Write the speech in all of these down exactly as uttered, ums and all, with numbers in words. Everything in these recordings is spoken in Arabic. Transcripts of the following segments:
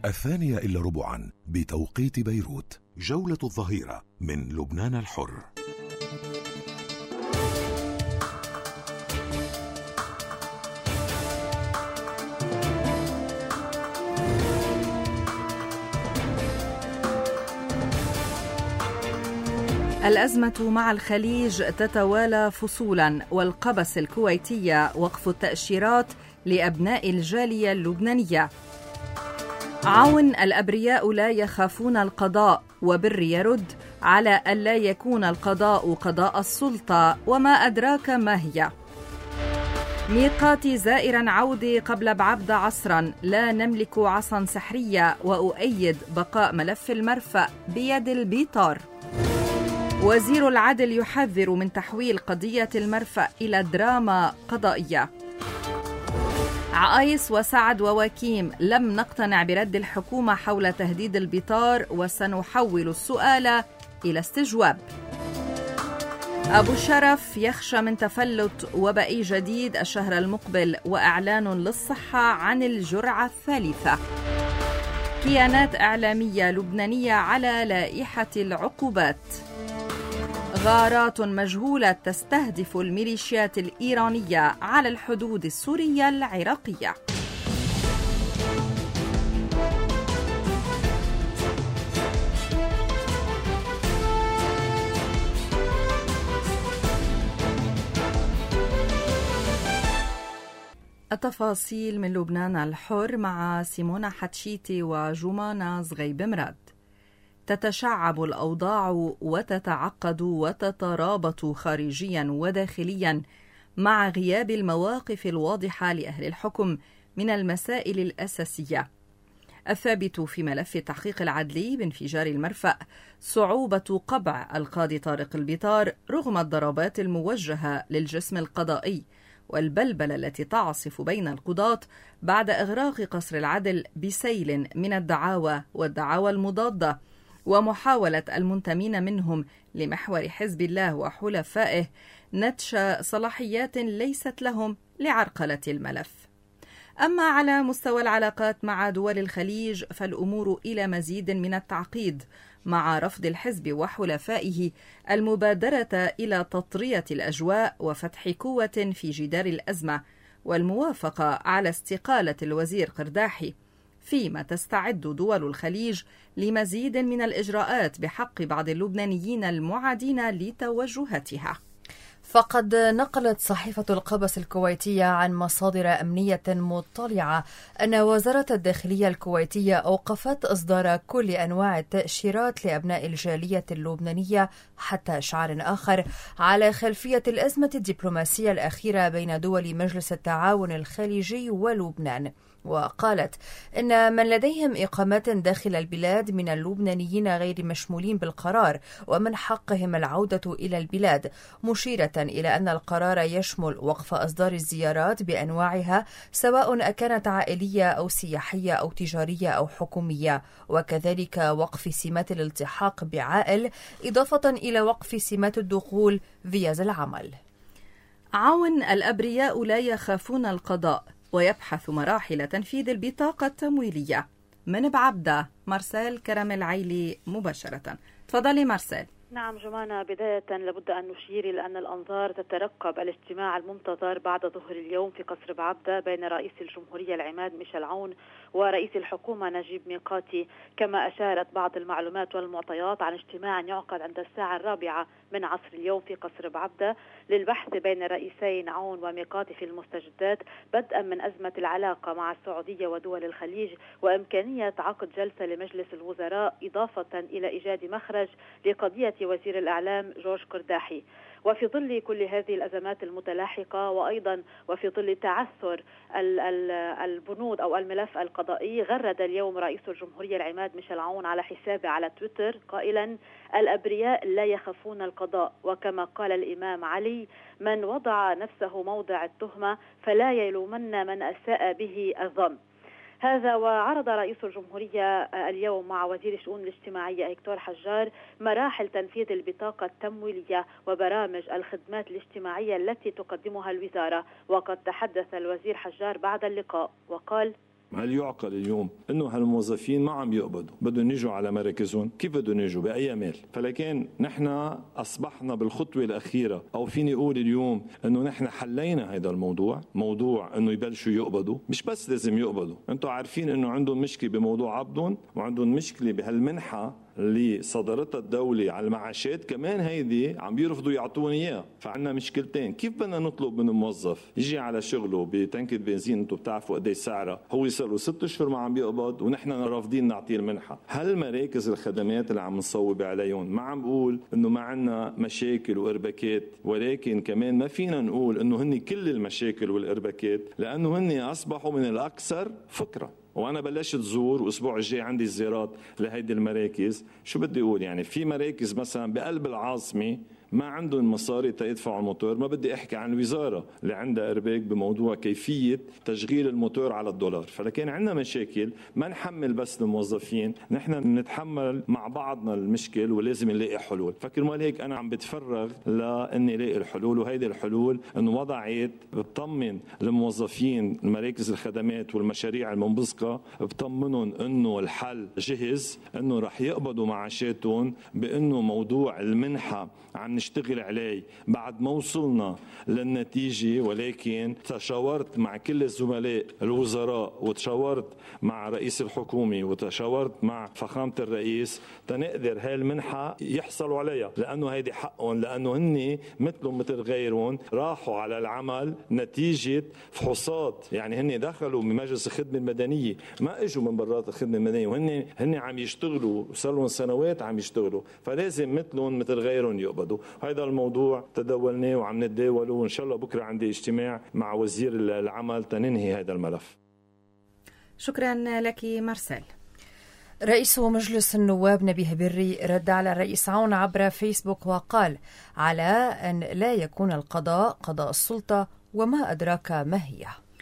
الثانية إلا ربعا بتوقيت بيروت. جولة الظهيرة من لبنان الحر. الأزمة مع الخليج تتوالى فصولا، والقبس الكويتية وقف التأشيرات لأبناء الجالية اللبنانية. عون الأبرياء لا يخافون القضاء، وبر يرد على ألا يكون القضاء قضاء السلطة، وما أدراك ما هي. ميقاتي زائرا عودي قبل بعبد عصرا، لا نملك عصا سحرية، وأؤيد بقاء ملف المرفأ بيد البيطار. وزير العدل يحذر من تحويل قضية المرفأ إلى دراما قضائية. عايس وسعد ووكيم، لم نقتنع برد الحكومة حول تهديد البيطار، وسنحول السؤال إلى استجواب. أبو شرف يخشى من تفلت وبائي جديد الشهر المقبل، وإعلان للصحة عن الجرعة الثالثة. كيانات إعلامية لبنانية على لائحة العقوبات. غارات مجهولة تستهدف الميليشيات الإيرانية على الحدود السورية العراقية. التفاصيل من لبنان الحر مع سيمونا حتشيتي وجمانة زغيب مراد. تتشعب الأوضاع وتتعقد وتترابط خارجيا وداخليا مع غياب المواقف الواضحة لأهل الحكم من المسائل الأساسية. الثابت في ملف التحقيق العدلي بانفجار المرفأ صعوبة قبع القاضي طارق البيطار رغم الضربات الموجهة للجسم القضائي والبلبلة التي تعصف بين القضاة بعد إغراق قصر العدل بسيل من الدعاوى والدعاوى المضادة، ومحاولة المنتمين منهم لمحور حزب الله وحلفائه نتش صلاحيات ليست لهم لعرقلة الملف. أما على مستوى العلاقات مع دول الخليج فالأمور إلى مزيد من التعقيد، مع رفض الحزب وحلفائه المبادرة إلى تطرية الأجواء وفتح كوة في جدار الأزمة، والموافقة على استقالة الوزير قرداحي، فيما تستعد دول الخليج لمزيد من الإجراءات بحق بعض اللبنانيين المعادين لتوجهاتها. فقد نقلت صحيفة القبس الكويتية عن مصادر أمنية مطلعة أن وزارة الداخلية الكويتية أوقفت إصدار كل أنواع التأشيرات لأبناء الجالية اللبنانية حتى إشعار آخر على خلفية الأزمة الدبلوماسية الأخيرة بين دول مجلس التعاون الخليجي ولبنان. وقالت إن من لديهم إقامات داخل البلاد من اللبنانيين غير مشمولين بالقرار ومن حقهم العودة إلى البلاد، مشيرة إلى أن القرار يشمل وقف إصدار الزيارات بأنواعها سواء أكانت عائلية أو سياحية أو تجارية أو حكومية، وكذلك وقف سمات الالتحاق بعائل، إضافة إلى وقف سمات الدخول فيزا العمل. عون الأبرياء لا يخافون القضاء، ويبحث مراحل تنفيذ البطاقة التمويلية. من بعبدة مارسيل كرم العيلي مباشرة. تفضلي مارسيل. نعم جمانة، بداية لابد أن نشير إلى أن الأنظار تترقب الاجتماع المنتظر بعد ظهر اليوم في قصر بعبدة بين رئيس الجمهورية العماد ميشيل عون ورئيس الحكومة نجيب ميقاتي، كما أشارت بعض المعلومات والمعطيات عن اجتماع يعقد عند الساعة الرابعة من عصر اليوم في قصر بعبدة للبحث بين الرئيسين عون وميقاتي في المستجدات، بدءا من أزمة العلاقة مع السعودية ودول الخليج وإمكانية عقد جلسة لمجلس الوزراء، إضافة إلى إيجاد مخرج لقضية وزير الإعلام جورج قرداحي. وفي ظل كل هذه الأزمات المتلاحقة، وأيضا وفي ظل تعثر البنود أو الملف القضائي، غرد اليوم رئيس الجمهورية العماد ميشيل عون على حسابه على تويتر قائلا: الأبرياء لا يخافون القضاء، وكما قال الإمام علي: من وضع نفسه موضع التهمة فلا يلومن من أساء به الظن. هذا وعرض رئيس الجمهورية اليوم مع وزير الشؤون الاجتماعية هيكتور حجار مراحل تنفيذ البطاقة التمويلية وبرامج الخدمات الاجتماعية التي تقدمها الوزارة. وقد تحدث الوزير حجار بعد اللقاء وقال: هل يعقل اليوم انه هالموظفين ما عم يقبضوا، بدهم يجوا على مراكزهم؟ كيف بدهم يجوا؟ باي مال؟ فلكن نحن اصبحنا بالخطوه الاخيره، او فيني اقول اليوم انه نحن حلينا هذا الموضوع، موضوع انه يبلشوا يقبضوا. مش بس لازم يقبضوا، انتم عارفين انه عندهم مشكله بموضوع عبدهم، وعندهم مشكله بهالمنحه اللي صدرتها الدولة على المعاشات، كمان هيدي عم بيرفضوا يعطون اياها. فعنا مشكلتين. كيف بدنا نطلب من الموظف يجي على شغله بتنكة بنزين انتم بتعرفوا قديش سعرها، هو صار له ست اشهر ما عم بيقبض ونحن رافضين نعطيه المنحه؟ هل مراكز الخدمات اللي عم نصوب عليهم، ما عم بقول انه ما عندنا مشاكل وارباكات، ولكن كمان ما فينا نقول انه هن كل المشاكل والارباكات، لانه هن اصبحوا من الاكثر فكره. وانا بلشت زور، واسبوع الجاي عندي زيارات لهيدي المراكز. شو بدي اقول يعني؟ في مراكز مثلا بقلب العاصمه ما عندهم مصاري تيدفعوا الموتور، ما بدي احكي عن الوزاره اللي عندها ارباك بموضوع كيفيه تشغيل الموتور على الدولار. فلكن عندنا مشاكل، ما نحمل بس الموظفين، نحن نتحمل مع بعضنا المشكل ولازم نلاقي حلول. فكرمال هيك انا عم بتفرغ لاني الاقي الحلول، وهيدي الحلول انه وضعت بطمن الموظفين مراكز الخدمات والمشاريع المنبثقه، بطمنهم انه الحل جهز، انه رح يقبضوا معاشاتهم، بانه موضوع المنحه عم نشتغل عليه بعد ما وصلنا للنتيجة. ولكن تشاورت مع كل الزملاء الوزراء، وتشاورت مع رئيس الحكومة، وتشاورت مع فخامة الرئيس تنقدر هاي المنحة يحصلوا عليها، لأنه هيدي حقهم، لأنه هني مثلهم مثل غيرهم راحوا على العمل نتيجة فحوصات. يعني هني دخلوا من مجلس الخدمة المدنية، ما اجوا من برات الخدمة المدنية، وهن هن عم يشتغلوا وصار لهم سنوات عم يشتغلوا، فلازم مثلهم مثل غيرهم يقبضوا. هذا الموضوع تداولناه وعم نتداوله، وإن شاء الله بكرة عندي اجتماع مع وزير العمل تننهي هذا الملف. شكرا لك مارسيل. رئيس مجلس النواب نبيه بري رد على الرئيس عون عبر فيسبوك وقال: على أن لا يكون القضاء قضاء السلطة، وما أدراك ما هي.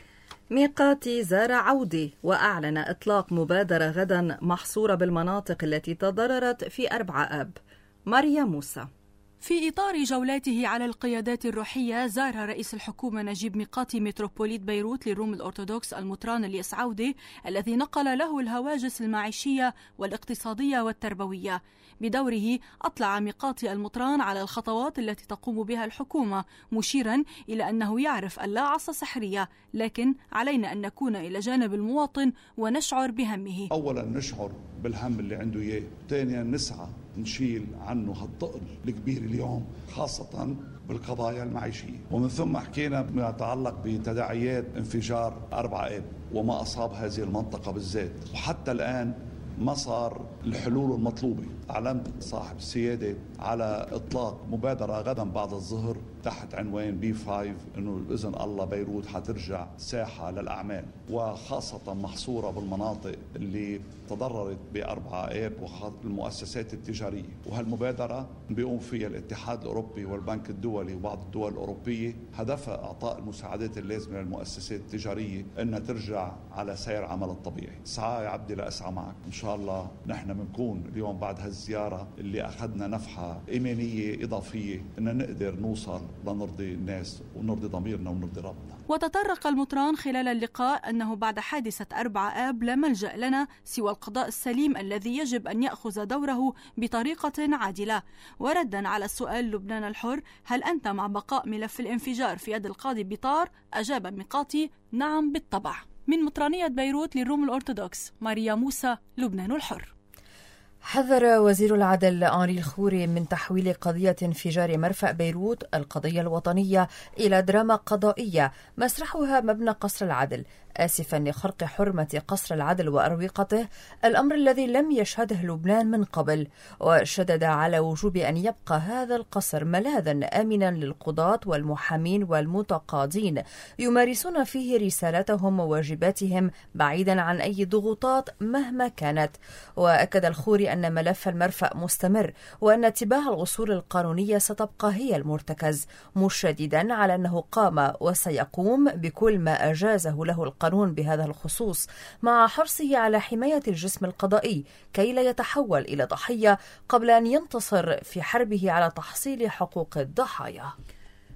ميقاتي زار عودي وأعلن إطلاق مبادرة غدا محصورة بالمناطق التي تضررت في أربعة آب. ماريا موسى. في إطار جولاته على القيادات الروحية، زار رئيس الحكومة نجيب ميقاتي متروبوليت بيروت للروم الأرثوذكس المطران الياس عودي، الذي نقل له الهواجس المعيشية والاقتصادية والتربوية. بدوره أطلع ميقاتي المطران على الخطوات التي تقوم بها الحكومة، مشيرا إلى أنه يعرف أن لا عصا سحرية، لكن علينا أن نكون إلى جانب المواطن ونشعر بهمه. أولا نشعر بالهم اللي عنده إياه، ثانيا نسعى نشيل عنه هالثقل الكبير اليوم، خاصة بالقضايا المعيشية. ومن ثم حكينا بما يتعلق بتداعيات انفجار أربعة آب وما أصاب هذه المنطقة بالذات، وحتى الآن ما صار الحلول المطلوبة. أعلنت صاحب السيادة على إطلاق مبادرة غدا بعد الظهر تحت عنوان بي خمسة، أنه بإذن الله بيروت حترجع ساحة للأعمال، وخاصة محصورة بالمناطق اللي تضررت بأربعة آب والمؤسسات التجارية. وهالمبادرة بيقوم فيها الاتحاد الأوروبي والبنك الدولي وبعض الدول الأوروبية، هدفها إعطاء المساعدات اللازمة للمؤسسات التجارية أنها ترجع على سير عمل الطبيعي. اسعى يا عبدي لأسعى معك. إن شاء الله نحن بنكون اليوم بعد هالزيارة اللي أخذنا نفحة إيمانية إضافية أن نقدر نوصل لنرضي الناس ونرضي ضميرنا ونرضي ربنا. وتطرق المطران خلال اللقاء أنه بعد حادثة أربعة آب لا ملجأ لنا سوى القضاء السليم الذي يجب أن يأخذ دوره بطريقة عادلة. وردا على السؤال لبنان الحر: هل أنت مع بقاء ملف الانفجار في يد القاضي بطار؟ أجاب ميقاتي: نعم بالطبع. من مطرانية بيروت للروم الأرثوذكس، ماريا موسى، لبنان الحر. حذر وزير العدل أنري الخوري من تحويل قضية انفجار مرفأ بيروت القضية الوطنية إلى دراما قضائية مسرحها مبنى قصر العدل، آسفا لخرق حرمة قصر العدل وأروقته، الأمر الذي لم يشهده لبنان من قبل. وشدد على وجوب أن يبقى هذا القصر ملاذا آمنا للقضاة والمحامين والمتقاضين يمارسون فيه رسالتهم وواجباتهم بعيدا عن أي ضغوطات مهما كانت. وأكد الخوري أن ملف المرفأ مستمر، وأن اتباع الأصول القانونية ستبقى هي المرتكز، مشددا على أنه قام وسيقوم بكل ما أجازه له القانون بهذا الخصوص، مع حرصه على حماية الجسم القضائي كي لا يتحول إلى ضحية قبل أن ينتصر في حربه على تحصيل حقوق الضحايا.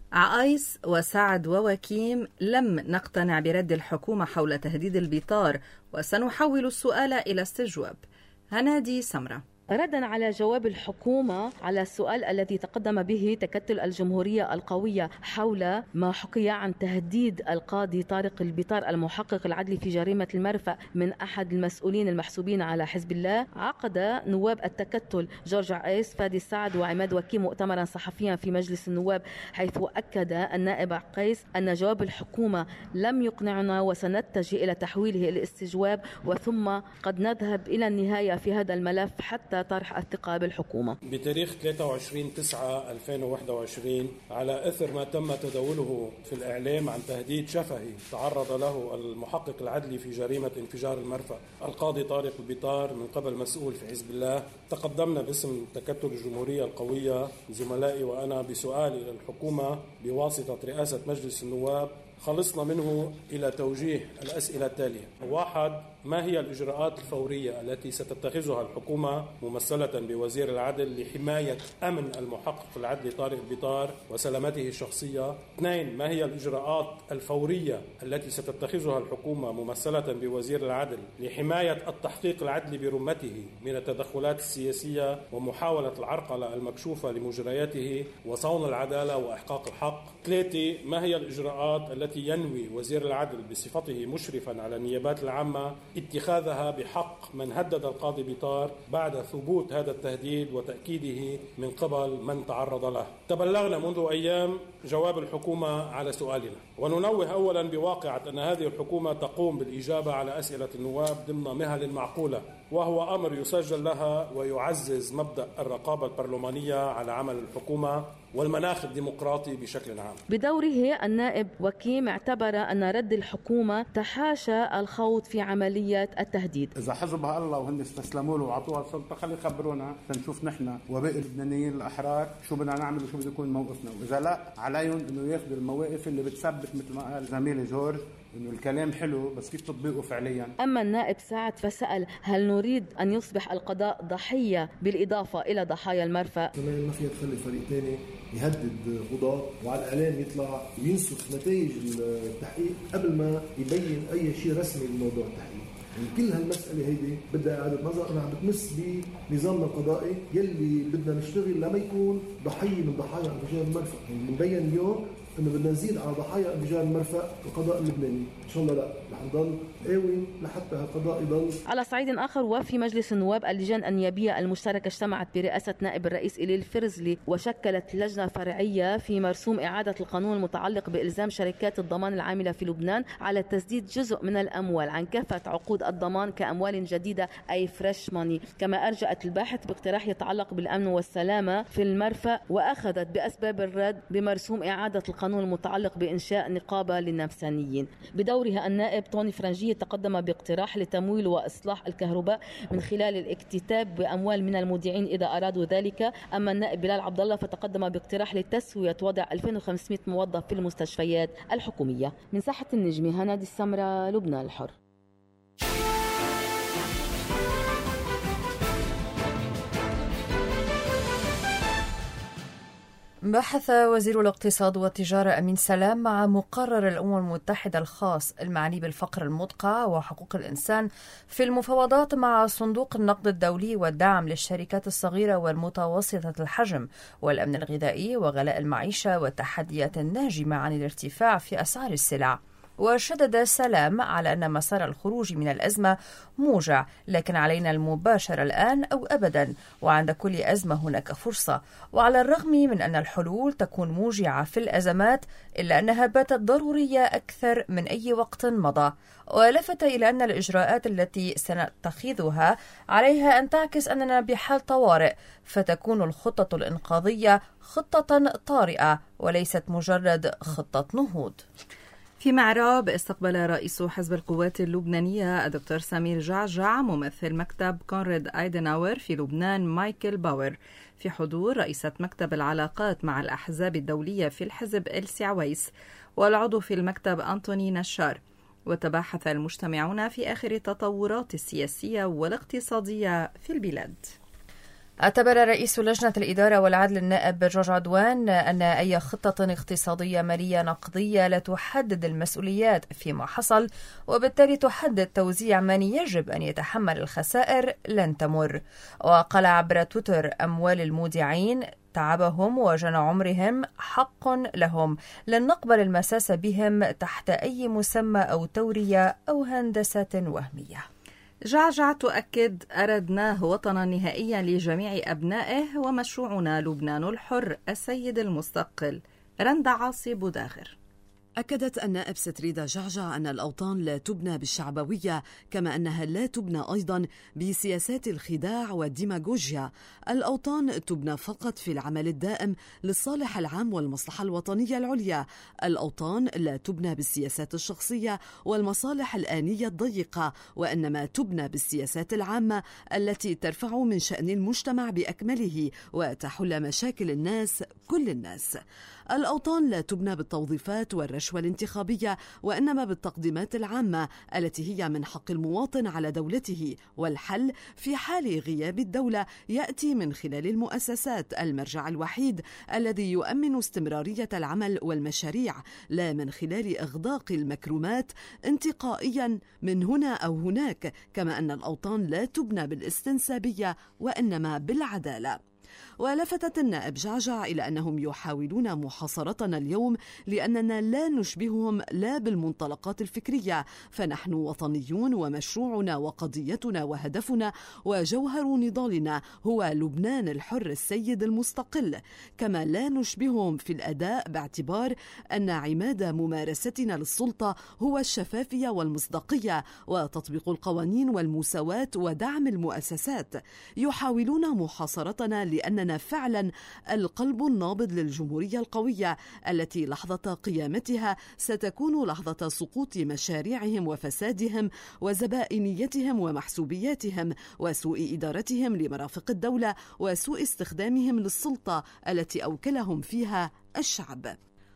عايس وسعد ووكيم لم نقتنع برد الحكومة حول تهديد البطار، وسنحول السؤال إلى استجواب. هنادي سمرة. ردا على جواب الحكومة على السؤال الذي تقدم به تكتل الجمهورية القوية حول ما حكي عن تهديد القاضي طارق البطار المحقق العدلي في جريمة المرفأ من أحد المسؤولين المحسوبين على حزب الله، عقد نواب التكتل جورج عايس، فادي السعد وعماد وكيم مؤتمرا صحفيا في مجلس النواب، حيث أكد النائب عقيس أن جواب الحكومة لم يقنعنا وسنتجه إلى تحويله إلى استجواب، وثم قد نذهب إلى النهاية في هذا الملف حتى طرح الثقة بالحكومة. بتاريخ ثلاثة وعشرين تسعة ألفين وواحد وعشرين، على أثر ما تم تداوله في الإعلام عن تهديد شفهي تعرض له المحقق العدلي في جريمة انفجار المرفأ القاضي طارق البطار من قبل مسؤول في حزب الله، تقدمنا باسم تكتل الجمهورية القوية زملائي وأنا بسؤال إلى الحكومة بواسطة رئاسة مجلس النواب، خلصنا منه إلى توجيه الأسئلة التالية: واحد، ما هي الإجراءات الفورية التي ستتخذها الحكومة ممثلة بوزير العدل لحماية أمن المحقق العدلي طارق البطار وسلامته الشخصية؟ اثنين، ما هي الإجراءات الفورية التي ستتخذها الحكومة ممثلة بوزير العدل لحماية التحقيق العدلي برمته من التدخلات السياسية ومحاولة العرقلة المكشوفة لمجرياته وصون العدالة وإحقاق الحق؟ ثلاثة، ما هي الإجراءات التي ينوي وزير العدل بصفته مشرفا على النيابات العامة اتخاذها بحق من هدد القاضي بطار بعد ثبوت هذا التهديد وتأكيده من قبل من تعرض له؟ تبلغنا منذ أيام جواب الحكومة على سؤالنا، وننوه أولا بواقعة أن هذه الحكومة تقوم بالإجابة على أسئلة النواب ضمن مهل معقولة، وهو أمر يسجل لها ويعزز مبدأ الرقابة البرلمانية على عمل الحكومة والمناخ الديمقراطي بشكل عام. بدوره النائب وكيم اعتبر أن رد الحكومة تحاشى الخوض في عملية التهديد. إذا حزبها الله وهن استسلموا له وعطوها السلطة، خلي يخبرونا نشوف نحن وباقي اللبنانيين الأحرار شو بدنا نعمل وشو بده يكون موقفنا، وإذا لا عليهم إنه ياخذوا المواقف اللي بتثبت مثل ما قال زميلي جورج إنه الكلام حلو بس كيف تطبيقه فعليا. أما النائب سعد فسأل: هل نريد أن يصبح القضاء ضحية بالإضافة إلى ضحايا المرفأ؟ كمان ما فيها تخلي فريق ثاني يهدد قضاة وعلى الإعلام يطلع وينسخ نتائج التحقيق قبل ما يبين أي شيء رسمي بموضوع التحقيق. يعني كل هالمسألة هيدي بدها إعادة نظر، أنا عم بتمس بنظامنا القضائي يلي بدنا نشتغل لما يكون ضحية من ضحايا انفجار المرفأ. يعني بنبين اليوم إنه بدنا نزيد على ضحايا انفجار المرفأ القضاء اللبناني، إن شاء الله لا رح نضل قوي لحتى القضاء يضل. على صعيد آخر، وفي مجلس النواب اللجان النيابية المشتركة اجتمعت برئاسة نائب الرئيس إليل فرزلي وشكلت لجنة فرعية في مرسوم إعادة القانون المتعلق بإلزام شركات الضمان العاملة في لبنان على تسديد جزء من الأموال عن كافة عقود الضمان كأموال جديدة أي فريش ماني. كما أرجأت الباحث باقتراح يتعلق بالأمن والسلامة في المرفأ، وأخذت بأسباب الرد بمرسوم إعادة القانون المتعلق بإنشاء نقابة للنفسانيين. بدورها النائب طوني فرنجية تقدم باقتراح لتمويل وإصلاح الكهرباء من خلال الاكتتاب بأموال من المودعين إذا أرادوا ذلك. أما النائب بلال عبد الله فتقدم باقتراح لتسوية وضع ألفين وخمسمائة موظف في المستشفيات الحكومية. من ساحة النجمة، هنادي السمرة، لبنان الحر. بحث وزير الاقتصاد والتجارة أمين سلام مع مقرر الأمم المتحدة الخاص المعني بالفقر المدقع وحقوق الإنسان في المفاوضات مع صندوق النقد الدولي والدعم للشركات الصغيرة والمتوسطة الحجم والأمن الغذائي وغلاء المعيشة والتحديات الناجمة عن الارتفاع في أسعار السلع. وشدد سلام على أن مسار الخروج من الأزمة موجع، لكن علينا المباشرة الآن أو أبدا، وعند كل أزمة هناك فرصة، وعلى الرغم من أن الحلول تكون موجعة في الأزمات إلا أنها باتت ضرورية أكثر من أي وقت مضى. ولفت إلى أن الإجراءات التي سنتخذها عليها أن تعكس أننا بحال طوارئ، فتكون الخطة الإنقاذية خطة طارئة وليست مجرد خطة نهوض. في معراب استقبل رئيس حزب القوات اللبنانية الدكتور سمير جعجع ممثل مكتب كونراد أيدناور في لبنان مايكل باور في حضور رئيسة مكتب العلاقات مع الأحزاب الدولية في الحزب إلسي عويس والعضو في المكتب أنتوني نشار. وتباحث المجتمعون في آخر التطورات السياسية والاقتصادية في البلاد. اعتبر رئيس لجنة الإدارة والعدل النائب جورج عدوان أن أي خطة اقتصادية مالية نقدية لا تحدد المسؤوليات فيما حصل وبالتالي تحدد توزيع من يجب أن يتحمل الخسائر لن تمر. وقال عبر تويتر: أموال المودعين تعبهم وجنى عمرهم حق لهم، لن نقبل المساس بهم تحت أي مسمى أو تورية أو هندسة وهمية. جعجع تؤكد: أردناه وطنا نهائيا لجميع أبنائه ومشروعنا لبنان الحر السيد المستقل. رندا عاصي بوداغر. أكدت النائب ستريدا جعجع أن الأوطان لا تبنى بالشعبوية، كما أنها لا تبنى أيضا بسياسات الخداع والديماغوجيا. الأوطان تبنى فقط في العمل الدائم للصالح العام والمصلحة الوطنية العليا. الأوطان لا تبنى بالسياسات الشخصية والمصالح الآنية الضيقة، وإنما تبنى بالسياسات العامة التي ترفع من شأن المجتمع بأكمله وتحل مشاكل الناس كل الناس. الأوطان لا تبنى بالتوظيفات والرشوة الانتخابية، وإنما بالتقديمات العامة التي هي من حق المواطن على دولته، والحل في حال غياب الدولة يأتي من خلال المؤسسات، المرجع الوحيد الذي يؤمن استمرارية العمل والمشاريع، لا من خلال إغداق المكرمات انتقائيا من هنا أو هناك. كما أن الأوطان لا تبنى بالاستنسابية وإنما بالعدالة. ولفتت النائب جعجع إلى أنهم يحاولون محاصرتنا اليوم لأننا لا نشبههم لا بالمنطلقات الفكرية، فنحن وطنيون ومشروعنا وقضيتنا وهدفنا وجوهر نضالنا هو لبنان الحر السيد المستقل. كما لا نشبههم في الأداء باعتبار أن عماد ممارستنا للسلطة هو الشفافية والمصداقية وتطبيق القوانين والمساواة ودعم المؤسسات. يحاولون محاصرتنا لأننا فعلا القلب النابض للجمهورية القوية التي لحظة قيامتها ستكون لحظة سقوط مشاريعهم وفسادهم وزبائنيتهم ومحسوبياتهم وسوء إدارتهم لمرافق الدولة وسوء استخدامهم للسلطة التي أوكلهم فيها الشعب.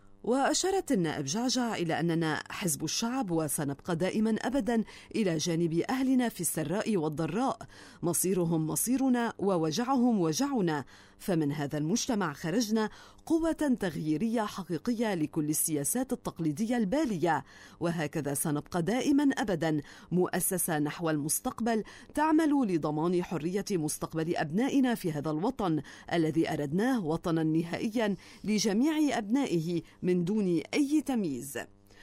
وأشارت النائب جعجع إلى أننا حزب الشعب وسنبقى دائما أبدا إلى جانب أهلنا في السراء والضراء، مصيرهم مصيرنا ووجعهم وجعنا، فمن هذا المجتمع خرجنا قوة تغييرية حقيقية لكل السياسات التقليدية البالية، وهكذا سنبقى دائما أبدا مؤسسة نحو المستقبل تعمل لضمان حرية مستقبل أبنائنا في هذا الوطن الذي أردناه وطنا نهائيا لجميع أبنائه من دون أي تمييز.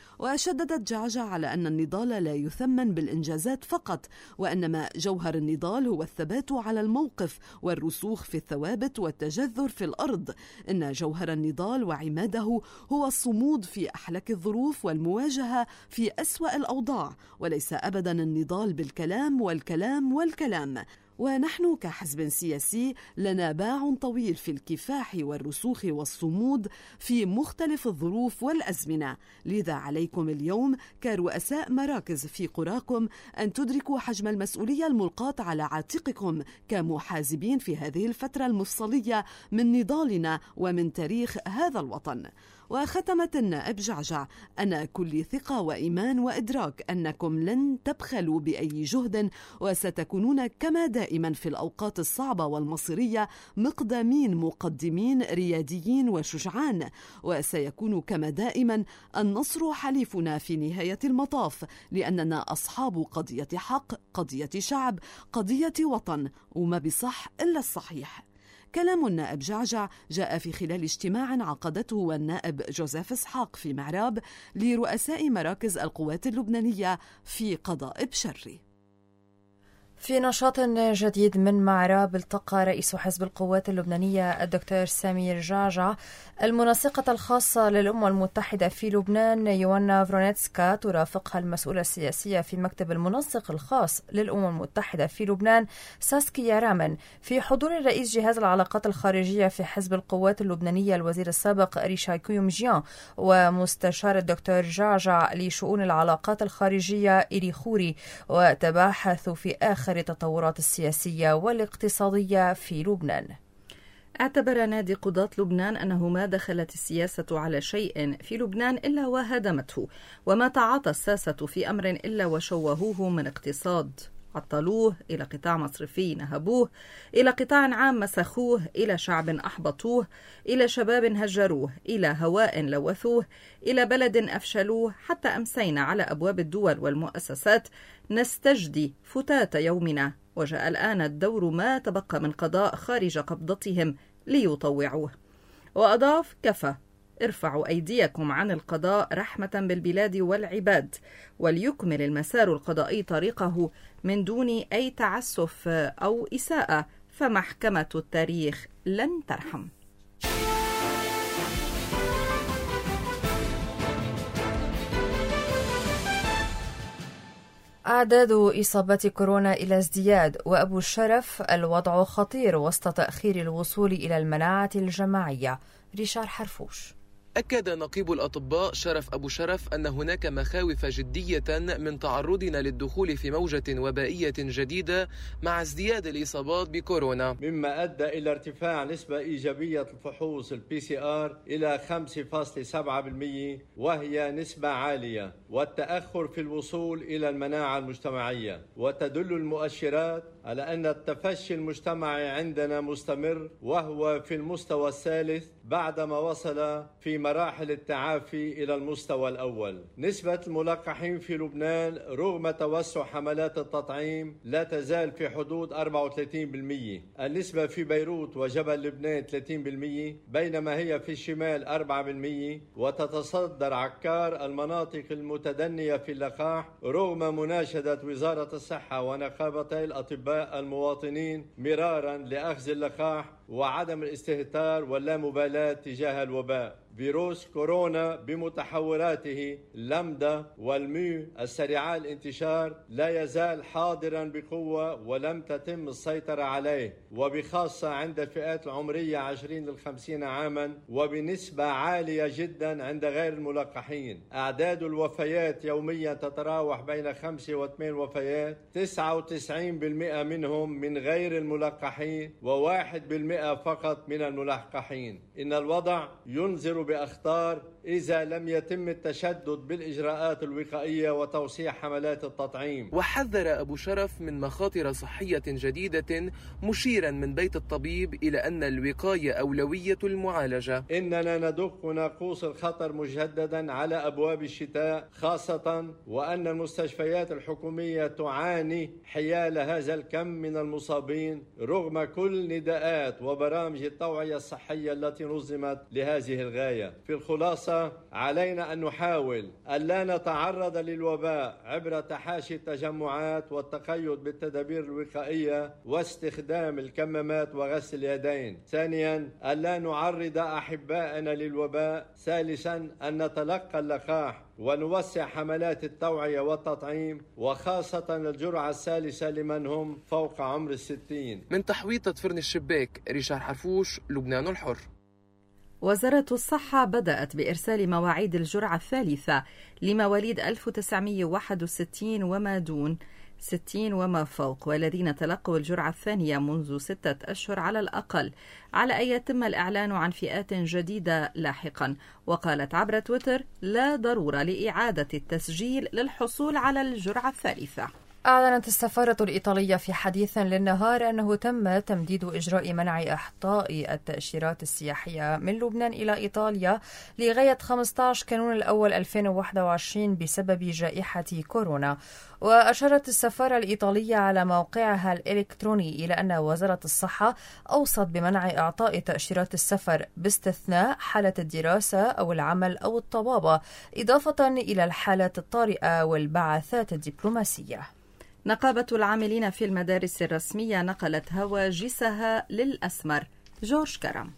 وشددت جعجع على أن النضال لا يثمن بالإنجازات فقط، وإنما جوهر النضال هو الثبات على الموقف والرسوخ في الثوابت والتجذر في الأرض. إن جوهر النضال وعماده هو الصمود في أحلك الظروف والمواجهة في أسوأ الأوضاع، وليس أبدا النضال بالكلام والكلام والكلام. ونحن كحزب سياسي لنا باع طويل في الكفاح والرسوخ والصمود في مختلف الظروف والأزمنة، لذا عليكم اليوم كرؤساء مراكز في قراكم أن تدركوا حجم المسؤولية الملقاة على عاتقكم كمحازبين في هذه الفترة المفصلية من نضالنا ومن تاريخ هذا الوطن. وختمت النائب جعجع: أنا كل ثقة وإيمان وإدراك أنكم لن تبخلوا بأي جهد، وستكونون كما دائما في الأوقات الصعبة والمصيرية مقدمين مقدمين رياديين وشجعان، وسيكون كما دائما النصر حليفنا في نهاية المطاف، لأننا أصحاب قضية حق، قضية شعب، قضية وطن، وما بصح إلا الصحيح. كلام النائب جعجع جاء في خلال اجتماع عقدته والنائب جوزيف إسحاق في معراب لرؤساء مراكز القوات اللبنانية في قضاء بشري. في نشاط جديد من معراب التقى رئيس حزب القوات اللبنانية الدكتور سمير جعجع المنسقة الخاصة للأمم المتحدة في لبنان يوانا فرونيتسكا، ترافقها المسؤولة السياسية في مكتب المنسق الخاص للأمم المتحدة في لبنان ساسكيا رامن، في حضور رئيس جهاز العلاقات الخارجية في حزب القوات اللبنانية الوزير السابق ريشاي كيومجيان، ومستشار الدكتور جعجع لشؤون العلاقات الخارجية إيري خوري، وتباحثوا في آخر التطورات السياسية والاقتصادية في لبنان. اعتبر نادي قضاة لبنان أنه ما دخلت السياسة على شيء في لبنان إلا وهدمته، وما تعاطى الساسة في أمر إلا وشوهوه من اقتصاد عطلوه، إلى قطاع مصرفي نهبوه، إلى قطاع عام مسخوه، إلى شعب أحبطوه، إلى شباب هجروه، إلى هواء لوثوه، إلى بلد أفشلوه، حتى أمسينا على أبواب الدول والمؤسسات نستجدي فتات يومنا، وجاء الآن الدور ما تبقى من قضاء خارج قبضتهم ليطوعوه. وأضاف: كفى، ارفعوا أيديكم عن القضاء رحمة بالبلاد والعباد، وليكمل المسار القضائي طريقه من دون أي تعسف أو إساءة، فمحكمة التاريخ لن ترحم. أعداد إصابات كورونا إلى ازدياد، وأبو الشرف: الوضع خطير وسط تأخير الوصول إلى المناعة الجماعية. ريشار حرفوش. أكد نقيب الأطباء شرف أبو شرف أن هناك مخاوف جدية من تعرضنا للدخول في موجة وبائية جديدة مع ازدياد الإصابات بكورونا، مما أدى إلى ارتفاع نسبة إيجابية الفحوص البي سي آر إلى خمسة فاصلة سبعة بالمئة، وهي نسبة عالية، والتأخر في الوصول إلى المناعة المجتمعية. وتدل المؤشرات على أن التفشي المجتمعي عندنا مستمر، وهو في المستوى الثالث بعدما وصل في مراحل التعافي إلى المستوى الأول. نسبة الملقحين في لبنان رغم توسع حملات التطعيم لا تزال في حدود أربعة وثلاثين بالمئة. النسبة في بيروت وجبل لبنان ثلاثين بالمئة، بينما هي في الشمال أربعة بالمئة. وتتصدر عكار المناطق المتدنية في اللقاح رغم مناشدة وزارة الصحة ونقابتي الأطباء المواطنين مرارا لأخذ اللقاح وعدم الاستهتار واللامبالاة تجاه الوباء. فيروس كورونا بمتحوراته اللامدا والميو السريعة الانتشار لا يزال حاضرا بقوة، ولم تتم السيطرة عليه، وبخاصة عند الفئات العمرية عشرين للخمسين عاما، وبنسبة عالية جدا عند غير الملقحين. أعداد الوفيات يوميا تتراوح بين خمسة وثمان وفيات، تسعة وتسعين بالمئة منهم من غير الملقحين، وواحد بالمئة فقط من الملقحين. إن الوضع ينذر بأخطار إذا لم يتم التشدد بالإجراءات الوقائية وتوسيع حملات التطعيم. وحذر أبو شرف من مخاطر صحية جديدة، مشيرا من بيت الطبيب إلى أن الوقاية أولوية المعالجة. إننا ندق ناقوس الخطر مجددا على أبواب الشتاء خاصة، وأن المستشفيات الحكومية تعاني حيال هذا الكم من المصابين رغم كل نداءات وبرامج التوعية الصحية التي نظمت لهذه الغاية. في الخلاصة، علينا أن نحاول ألا نتعرض للوباء عبر تحاشي التجمعات والتقيد بالتدابير الوقائية واستخدام الكمامات وغسل اليدين. ثانيا، ألا نعرض أحبائنا للوباء. ثالثا، أن نتلقى اللقاح ونوسع حملات التوعية والتطعيم، وخاصة الجرعة الثالثة لمن هم فوق عمر الستين. من تحويطة فرن الشباك، ريشار حرفوش، لبنان الحر. وزارة الصحة بدأت بإرسال مواعيد الجرعة الثالثة لمواليد ألف وتسعمئة وواحد وستين وما دون ستين وما فوق، والذين تلقوا الجرعة الثانية منذ ستة أشهر على الأقل، على أن يتم الإعلان عن فئات جديدة لاحقا. وقالت عبر تويتر: لا ضرورة لإعادة التسجيل للحصول على الجرعة الثالثة. أعلنت السفارة الإيطالية في حديث للنهار أنه تم تمديد إجراء منع إعطاء التأشيرات السياحية من لبنان إلى إيطاليا لغاية خمسة عشر كانون الأول ألفين وواحد وعشرين بسبب جائحة كورونا. وأشارت السفارة الإيطالية على موقعها الإلكتروني إلى أن وزارة الصحة أوصت بمنع إعطاء تأشيرات السفر باستثناء حالة الدراسة أو العمل أو الطبابة، إضافة إلى الحالات الطارئة والبعثات الدبلوماسية. نقابة العاملين في المدارس الرسمية نقلت هواجسها للأسمر. جورج كرم.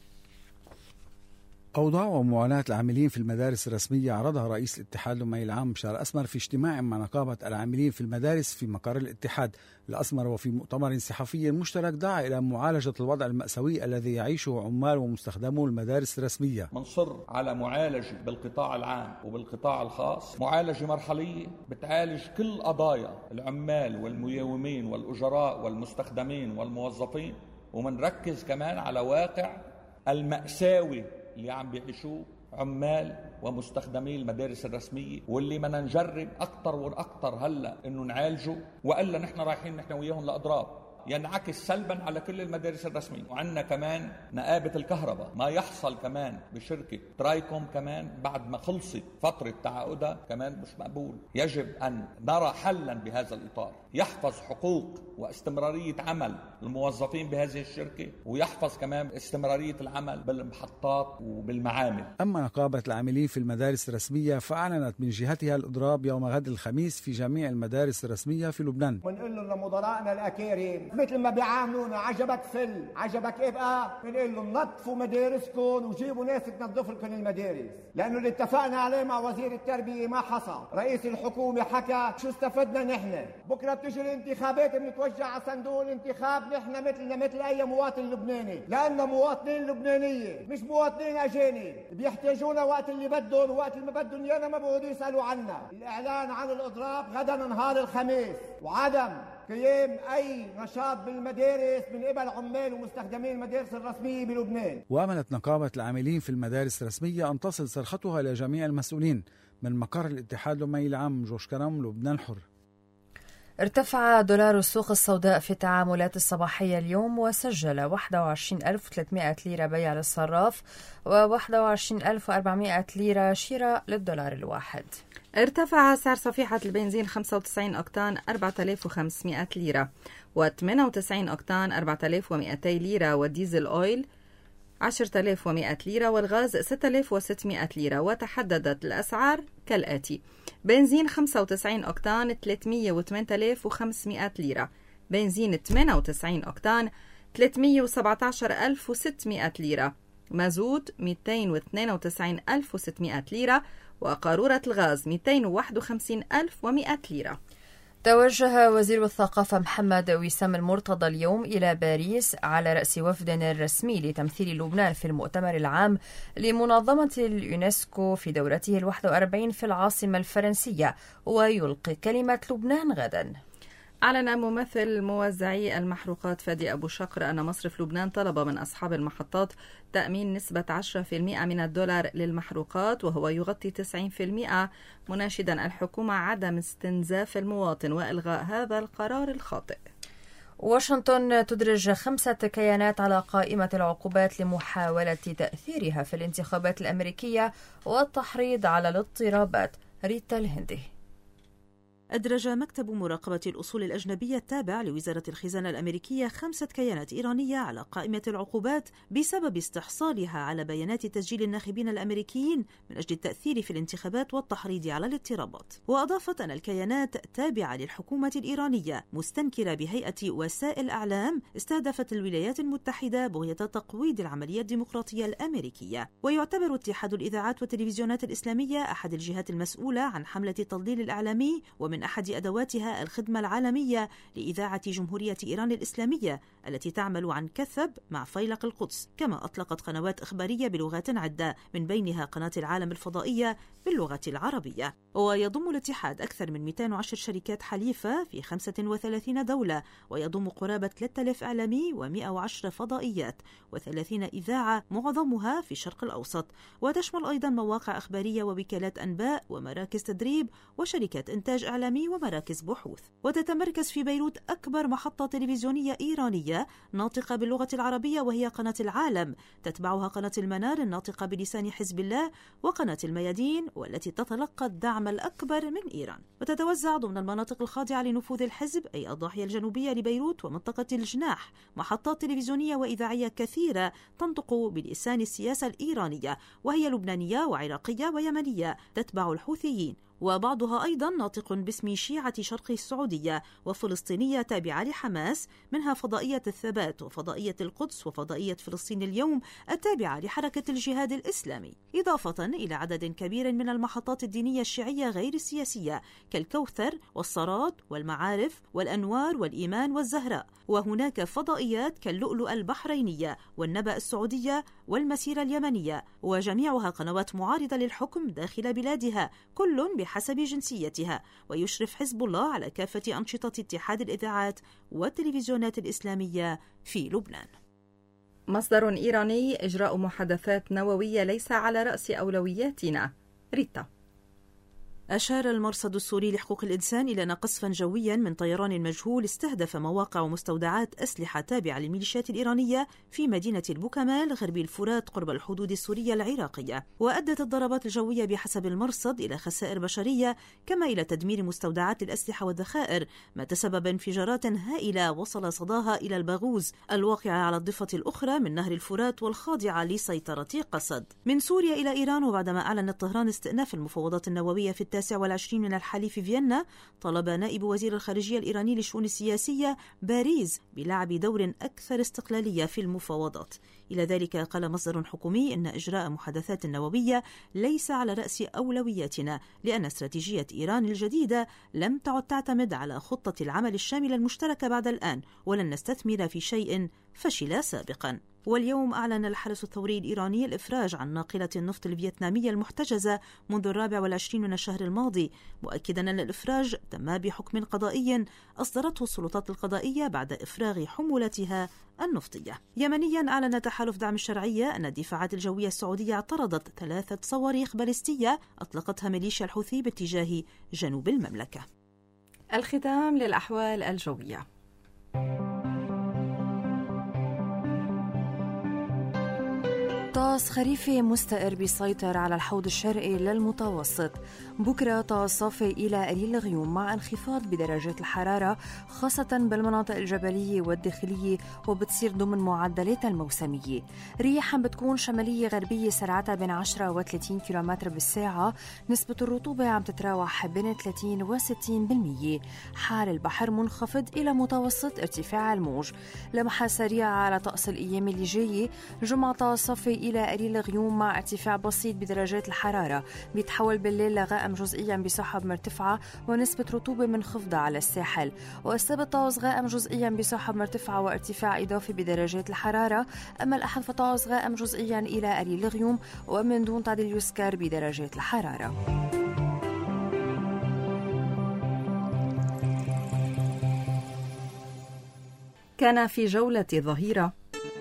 أوضاع ومعاناة العاملين في المدارس الرسمية عرضها رئيس الاتحاد الأموي العام بشار أسمر في اجتماع مع نقابة العاملين في المدارس في مقر الاتحاد الأسمر. وفي مؤتمر صحفي مشترك دعا إلى معالجة الوضع المأساوي الذي يعيشه عمال ومستخدمو المدارس الرسمية. منصر على معالجة بالقطاع العام وبالقطاع الخاص، معالجة مرحلية بتعالج كل قضايا العمال والميومين والأجراء والمستخدمين والموظفين، ومنركز كمان على واقع المأساوي اللي عم بيعيشوه عمال ومستخدمي المدارس الرسمية، واللي بدنا نجرب أكتر وأكتر هلأ إنه نعالجه، وإلا نحن رايحين نحن وياهم لأضراب ينعكس سلبا على كل المدارس الرسمية. وعندنا كمان نقابة الكهرباء، ما يحصل كمان بشركة ترايكوم كمان بعد ما خلصت فترة تعاقدها كمان مش مقبول. يجب أن نرى حلا بهذا الإطار يحفظ حقوق واستمرارية عمل الموظفين بهذه الشركة، ويحفظ كمان استمرارية العمل بالمحطات وبالمعامل. أما نقابة العاملين في المدارس الرسمية فأعلنت من جهتها الإضراب يوم غد الخميس في جميع المدارس الرسمية في لبنان. ونقول له لمدراءنا الأكارم مثل ما بيعاملونا، عجبك فل عجبك ابقى، بنقول لهم نظفوا مدارسكم وجيبوا ناس تنظف لكم المدارس، لأنه اللي اتفقنا عليه مع وزير التربية ما حصل. رئيس الحكومة حكى شو استفدنا نحن؟ بكرة بتجي الانتخابات بنتوجع على صندوق الانتخاب نحن مثلنا مثل أي مواطن لبناني، لأننا مواطنين لبنانية مش مواطنين أجانب، بيحتاجونا وقت اللي بدهم، ووقت اللي ما بدهم إيانا ما بيقعدوا يسألوا عنا. الإعلان عن الإضراب غدا نهار الخميس، وعدم قيام أي نشاط بالمدارس من قبل عمال ومستخدمين المدارس الرسمية بلبنان. وأملت نقابة العاملين في المدارس الرسمية أن تصل صرختها إلى جميع المسؤولين. من مقر الاتحاد الأممي العام جورج كرم، لبنان الحر. ارتفع دولار السوق السوداء في التعاملات الصباحية اليوم وسجل واحد وعشرين ألف وثلاثمائة ليرة بيع للصراف و واحد وعشرين ألف وأربعمائة ليرة شراء للدولار الواحد. ارتفع سعر صفيحة البنزين خمسة وتسعين أوكتان أربعة آلاف وخمسمائة ليرة، وثمانية وتسعين أوكتان أربعة آلاف ومئتين ليرة، والديزل أويل عشرة آلاف ومئة ليرة، والغاز ستة آلاف وستمائة ليرة. وتحددت الأسعار كالآتي: بنزين خمسة وتسعين أوكتان ثلاثمائة وثمانية آلاف وخمسمائة ليرة، بنزين ثمانية وتسعين أوكتان ثلاثمائة وسبعة عشر ألف وستمائة ليرة، مازوت مئتين واثنين وتسعين ألف وستمائة ليرة، وقارورة الغاز مئتين وواحد وخمسين ألف ومئة ليرة. توجه وزير الثقافة محمد وسام المرتضى اليوم إلى باريس على رأس وفد رسمي لتمثيل لبنان في المؤتمر العام لمنظمة اليونسكو في دورته الواحد وأربعين في العاصمة الفرنسية، ويلقي كلمة لبنان غدا. أعلن ممثل موزعي المحروقات فادي أبو شقر أن مصرف لبنان طلب من أصحاب المحطات تأمين نسبة عشرة بالمئة من الدولار للمحروقات، وهو يغطي تسعين بالمئة، مناشدا الحكومة عدم استنزاف المواطن وإلغاء هذا القرار الخاطئ. واشنطن تدرج خمسة كيانات على قائمة العقوبات لمحاولة تأثيرها في الانتخابات الأمريكية والتحريض على الاضطرابات. ريتا الهندي. أدرج مكتب مراقبة الأصول الأجنبية التابع لوزارة الخزانة الأمريكية خمسة كيانات إيرانية على قائمة العقوبات بسبب استحصالها على بيانات تسجيل الناخبين الأمريكيين من أجل التأثير في الانتخابات والتحريض على الاضطرابات. وأضافت أن الكيانات تابعة للحكومة الإيرانية مستنكرة بهيئة وسائل أعلام استهدفت الولايات المتحدة بغية تقويض العملية الديمقراطية الأمريكية. ويعتبر اتحاد الإذاعات والتلفزيونات الإسلامية أحد الجهات المسؤولة عن حملة التضليل الإعلامي، ومن أحد أدواتها الخدمة العالمية لإذاعة جمهورية إيران الإسلامية التي تعمل عن كثب مع فيلق القدس. كما أطلقت قنوات إخبارية بلغات عدة، من بينها قناة العالم الفضائية باللغة العربية. ويضم الاتحاد أكثر من مئتين وعشر شركات حليفة في خمسة وثلاثين دولة، ويضم قرابة ثلاثة آلاف إعلامي ومئة وعشرة فضائيات وثلاثين إذاعة معظمها في الشرق الأوسط، وتشمل أيضا مواقع إخبارية ووكالات أنباء ومراكز تدريب وشركات إنتاج إعلامي ومراكز بحوث. وتتمركز في بيروت أكبر محطة تلفزيونية إيرانية ناطقة باللغة العربية، وهي قناة العالم، تتبعها قناة المنار الناطقة بلسان حزب الله، وقناة الميادين والتي تتلقى الدعم الأكبر من إيران. وتتوزع ضمن المناطق الخاضعة لنفوذ الحزب، أي الضاحية الجنوبية لبيروت ومنطقة الجناح، محطات تلفزيونية وإذاعية كثيرة تنطق بلسان السياسة الإيرانية، وهي لبنانية وعراقية ويمنية تتبع الحوثيين، وبعضها أيضا ناطق باسم شيعة شرق السعودية وفلسطينية تابعة لحماس، منها فضائية الثبات وفضائية القدس وفضائية فلسطين اليوم التابعة لحركة الجهاد الإسلامي، إضافة إلى عدد كبير من المحطات الدينية الشيعية غير السياسية كالكوثر والصراد والمعارف والأنوار والإيمان والزهراء. وهناك فضائيات كاللؤلؤ البحرينية والنبأ السعودية والمسيرة اليمنية، وجميعها قنوات معارضة للحكم داخل بلادها، كل بحسب جنسيتها. ويشرف حزب الله على كافة أنشطة اتحاد الإذاعات والتلفزيونات الإسلامية في لبنان. مصدر إيراني: إجراء محادثات نووية ليس على رأس أولوياتنا. ريتا. أشار المرصد السوري لحقوق الإنسان إلى أن قصفا جويا من طيران مجهول استهدف مواقع ومستودعات أسلحة تابعة للميليشيات الإيرانية في مدينة البوكمال غربي الفرات قرب الحدود السورية العراقية. وأدت الضربات الجوية بحسب المرصد إلى خسائر بشرية كما إلى تدمير مستودعات الأسلحة والذخائر، ما تسبب انفجارات هائلة وصل صداها إلى الباغوز الواقعة على الضفة الأخرى من نهر الفرات والخاضعة لسيطرة قسد. من سوريا إلى إيران، وبعدما أعلنت طهران استئناف المفاوضات النووية في التاسع والعشرين من الحالي في فيينا، طلب نائب وزير الخارجية الإيراني للشؤون السياسية باريس بلعب دور أكثر استقلالية في المفاوضات. إلى ذلك قال مصدر حكومي إن إجراء محادثات نووية ليس على رأس أولوياتنا، لأن استراتيجية إيران الجديدة لم تعد تعتمد على خطة العمل الشاملة المشتركة بعد الآن، ولن نستثمر في شيء فشل سابقا. واليوم أعلن الحرس الثوري الإيراني الإفراج عن ناقلة النفط الفيتنامية المحتجزة منذ الرابع والعشرين من الشهر الماضي، مؤكدا أن الإفراج تم بحكم قضائي أصدرته السلطات القضائية بعد إفراغ حمولتها النفطية. يمنيا أعلن تحالف دعم الشرعية أن الدفاعات الجوية السعودية اعترضت ثلاثة صواريخ باليستية أطلقتها ميليشيا الحوثي باتجاه جنوب المملكة. الختام للأحوال الجوية. طقس خريفي مستقر بيسيطر على الحوض الشرقي للمتوسط. بكرة طقس صافي إلى قليل الغيوم مع انخفاض بدرجات الحرارة خاصة بالمناطق الجبلية والداخلية، وبتصير ضمن معدلاتها الموسمية. رياح بتكون شمالية غربية سرعتها بين عشرة وثلاثين كيلومتر بالساعة. نسبة الرطوبة عم تتراوح بين ثلاثين وستين بالمية. حال البحر منخفض إلى متوسط ارتفاع الموج. لمحة سريعة على طقس الأيام اللي جاية. جمعة طقس صافي إلى قليل غيوم مع ارتفاع بسيط بدرجات الحرارة، بيتحول بالليل لغائم جزئيا بسحب مرتفعة ونسبة رطوبة منخفضة على الساحل. والسبت طقس غائم جزئيا بسحب مرتفعة وارتفاع إضافي بدرجات الحرارة. أما الأحد فطقس غائم جزئيا إلى قليل غيوم ومن دون تعديل يسكر بدرجات الحرارة. كان في جولة ظهيرة: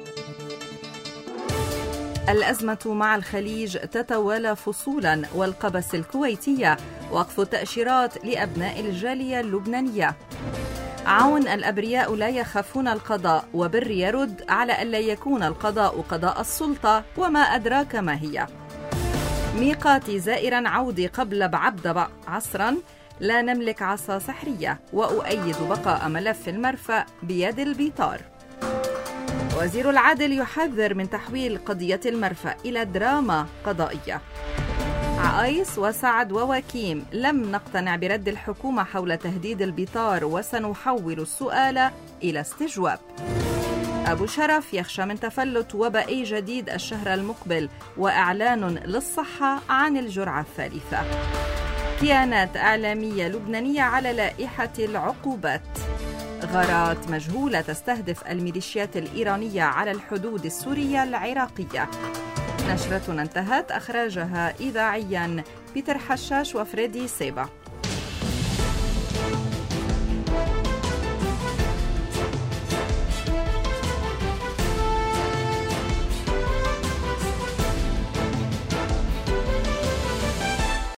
الأزمة مع الخليج تتوالى فصولا، والقبس الكويتية وقف التأشيرات لأبناء الجالية اللبنانية. عون الأبرياء لا يخافون القضاء، وبر يرد على ألا يكون القضاء قضاء السلطة وما أدراك ما هي. ميقاتي زائرا عودي قبل بعبد عصرا، لا نملك عصا سحرية، وأؤيد بقاء ملف المرفأ بيد البيطار. وزير العدل يحذر من تحويل قضية المرفأ إلى دراما قضائية. عايس وسعد ووكيم: لم نقتنع برد الحكومة حول تهديد البيطار وسنحول السؤال إلى استجواب. أبو شرف يخشى من تفلت وبائي جديد الشهر المقبل، وإعلان للصحة عن الجرعة الثالثة. كيانات إعلامية لبنانية على لائحة العقوبات. غارات مجهولة تستهدف الميليشيات الإيرانية على الحدود السورية العراقية. نشرتنا انتهت، أخرجها إذاعيا بيتر حشاش وفريدي سيبا.